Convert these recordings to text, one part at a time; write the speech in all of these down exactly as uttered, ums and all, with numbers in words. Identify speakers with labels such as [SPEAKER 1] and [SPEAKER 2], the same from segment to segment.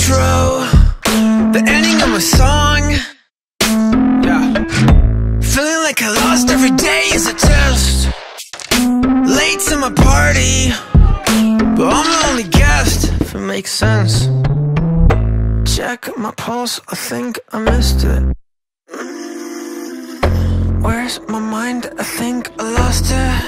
[SPEAKER 1] outro, the ending of my song. Yeah. Feeling like I lost every day is a test. Late to my party, but I'm the only guest, if it makes sense. Check my pulse, I think I missed it. Where's my mind? I think I lost it.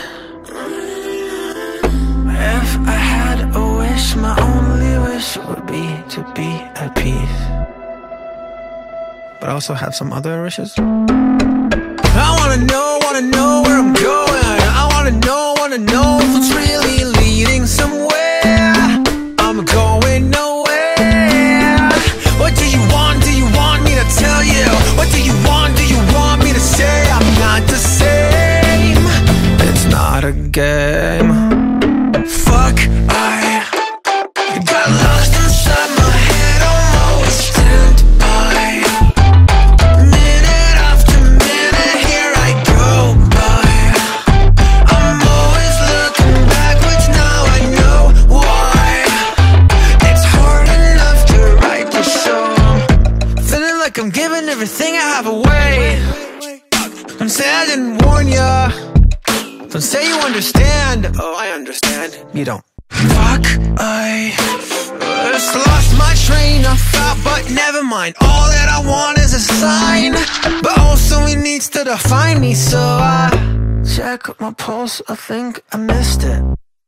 [SPEAKER 1] If I had a wish, my only wish would be to be at peace. But I also have some other wishes. I wanna know, wanna know where I'm going. I wanna know, wanna know if it's really leading somewhere. I'm going nowhere. What do you want? Do you want me to tell you? What do you want? Do you want me to say? I'm not the same. It's not a game. Fuck, I got lost inside my head, almost stand by. Minute after minute, here I go by. I'm always looking backwards, now I know why. It's hard enough to write this song. Feeling like I'm giving everything I have away. Don't say I didn't warn ya. Don't say you understand. Oh, I understand. You don't. Fuck, I just lost my train of thought, but never mind. All that I want is a sign, but also it needs to define me. So I check my pulse, I think I missed it.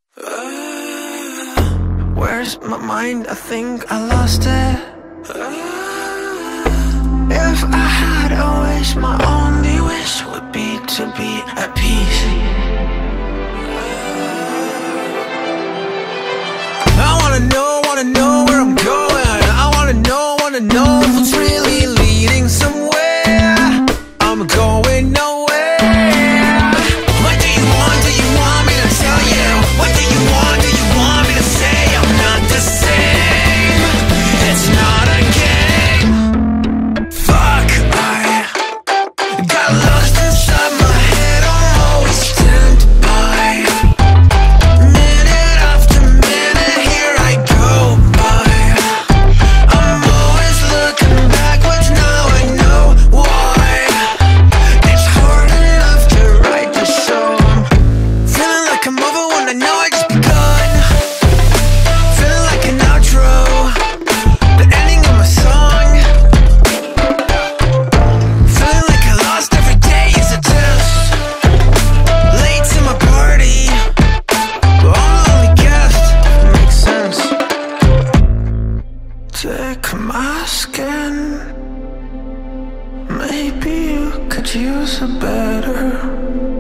[SPEAKER 1] uh, Where's my mind? I think I lost it. uh, If I had a wish, my only wish would be to be at peace. I wanna know, wanna know where I'm going. I wanna know, wanna know if it's really leading somewhere. I'm going nowhere. What do you want? Do you want me to tell you? What do you want? Do you want me to say? I'm not the same. It's not a game. Fuck, I got lost inside my head, almost stand by. Minute after minute, here I go by. I'm always looking backwards, now I know why. It's hard enough to write this song. Feeling like I'm over when I know I just begun. Feeling like an outro, the ending of my song. Feeling like I lost every day is a test. Late to my party, but I'm the only guest, if it makes sense. Take my skin. Maybe you could use a better